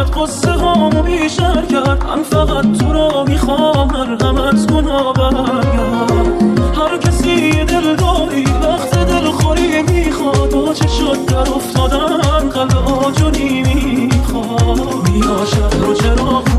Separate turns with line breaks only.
فقط قصه هامو بیشتر کرد. من فقط تو رو میخوام مرحمت کن و برگرد. هر کسی دل داری وقت دلخوری میخواد و چه شد در افتادن قلب آجونی میخواد. بیا شب رو چراغ